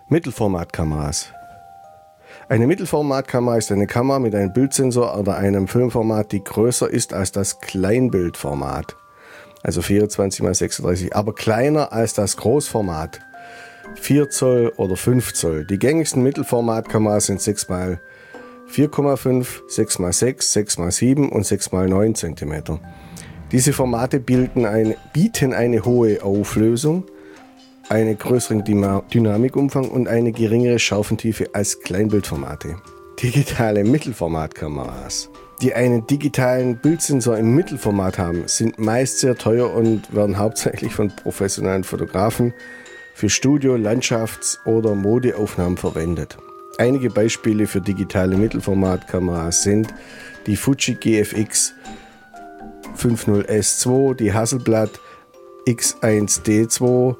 Mittelformatkameras. Eine Mittelformatkamera ist eine Kamera mit einem Bildsensor oder einem Filmformat, die größer ist als das Kleinbildformat. Also 24 x 36, aber kleiner als das Großformat. 4 Zoll oder 5 Zoll. Die gängigsten Mittelformatkameras sind 6 x 4,5, 6 x 6, 6 x 7 und 6 x 9 cm. Diese Formate bieten eine hohe Auflösung, einen größeren Dynamikumfang und eine geringere Scharfentiefe als Kleinbildformate. Digitale Mittelformatkameras, die einen digitalen Bildsensor im Mittelformat haben, sind meist sehr teuer und werden hauptsächlich von professionellen Fotografen für Studio-, Landschafts- oder Modeaufnahmen verwendet. Einige Beispiele für digitale Mittelformatkameras sind die Fuji GFX 50S2, die Hasselblad X1D2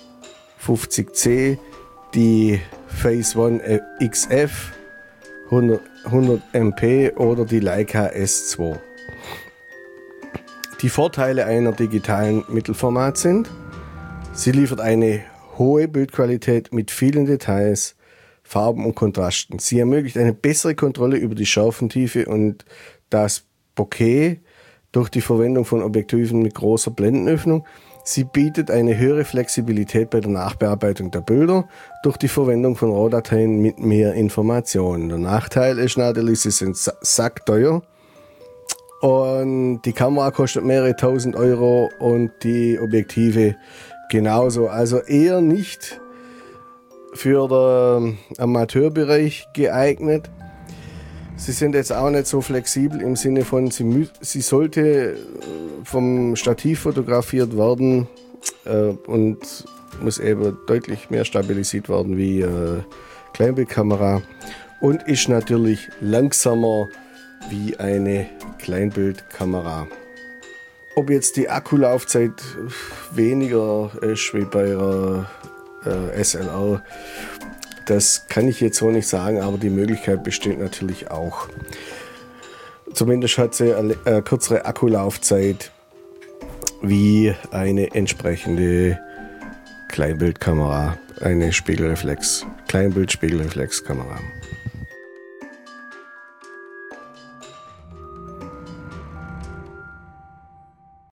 50C, die Phase One XF 100 MP oder die Leica S2. Die Vorteile einer digitalen Mittelformat sind: Sie liefert eine hohe Bildqualität mit vielen Details, Farben und Kontrasten. Sie ermöglicht eine bessere Kontrolle über die Scharfentiefe und das Bokeh durch die Verwendung von Objektiven mit großer Blendenöffnung. Sie bietet eine höhere Flexibilität bei der Nachbearbeitung der Bilder durch die Verwendung von RAW-Dateien mit mehr Informationen. Der Nachteil ist natürlich, sie sind sackteuer und die Kamera kostet mehrere tausend Euro und die Objektive genauso. Also eher nicht für den Amateurbereich geeignet. Sie sind jetzt auch nicht so flexibel im Sinne von, sie sollte vom Stativ fotografiert werden und muss eben deutlich mehr stabilisiert werden wie Kleinbildkamera und ist natürlich langsamer wie eine Kleinbildkamera. Ob jetzt die Akkulaufzeit weniger ist wie bei einer SLR, das kann ich jetzt so nicht sagen, aber die Möglichkeit besteht natürlich auch. Zumindest hat sie eine kürzere Akkulaufzeit wie eine entsprechende Kleinbildkamera, eine Kleinbild-Spiegelreflexkamera.